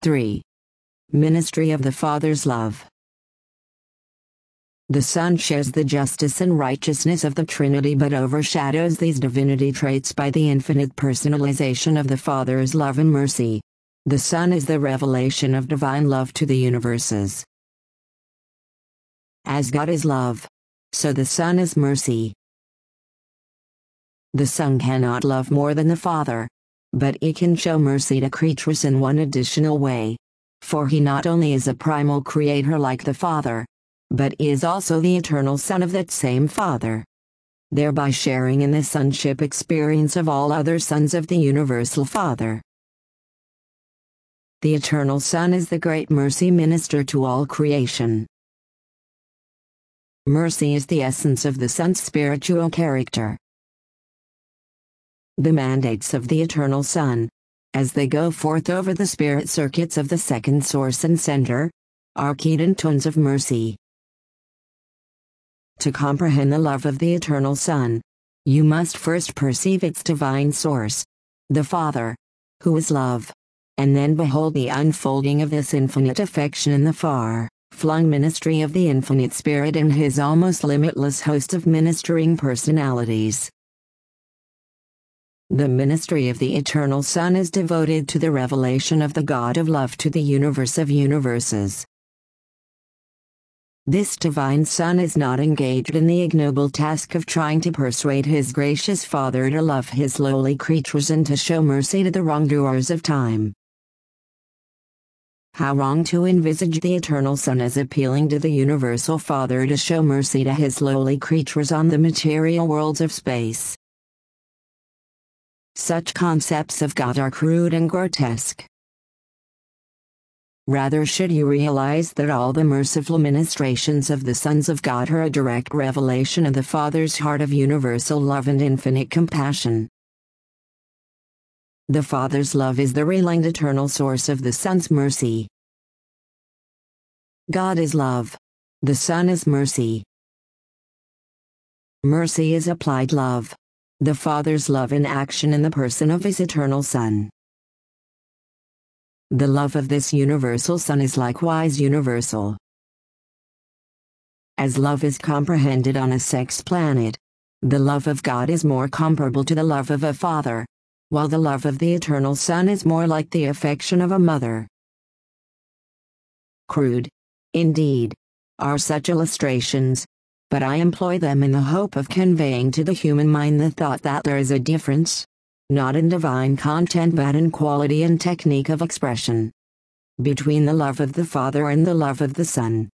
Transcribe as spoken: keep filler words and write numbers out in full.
three. Ministry of the Father's love. The Son shares the justice and righteousness of the Trinity but overshadows these divinity traits by the infinite personalization of the Father's love and mercy. The Son is the revelation of divine love to the universes. As God is love, so the Son is mercy. The Son cannot love more than the Father, but he can show mercy to creatures in one additional way. For he not only is a primal creator like the Father, but he is also the eternal Son of that same Father, thereby sharing in the sonship experience of all other sons of the universal Father. The eternal Son is the great mercy minister to all creation. Mercy is the essence of the Son's spiritual character. The mandates of the eternal Son, as they go forth over the spirit circuits of the second source and center, are keyed in tones of mercy. To comprehend the love of the eternal Son, you must first perceive its divine source, the Father, who is love, and then behold the unfolding of this infinite affection in the far-flung ministry of the infinite Spirit and his almost limitless host of ministering personalities. The ministry of the eternal Son is devoted to the revelation of the God of love to the universe of universes. This divine Son is not engaged in the ignoble task of trying to persuade his gracious Father to love his lowly creatures and to show mercy to the wrongdoers of time. How wrong to envisage the eternal Son as appealing to the universal Father to show mercy to his lowly creatures on the material worlds of space. Such concepts of God are crude and grotesque. Rather should you realize that all the merciful ministrations of the sons of God are a direct revelation of the Father's heart of universal love and infinite compassion. The Father's love is the real and eternal source of the Son's mercy. God is love. The Son is mercy. Mercy is applied love. The Father's love in action in the person of his eternal Son. The love of this universal Son is likewise universal. As love is comprehended on a sex planet, the love of God is more comparable to the love of a father, while the love of the eternal Son is more like the affection of a mother. Crude, indeed, are such illustrations, but I employ them in the hope of conveying to the human mind the thought that there is a difference, not in divine content but in quality and technique of expression, between the love of the Father and the love of the Son.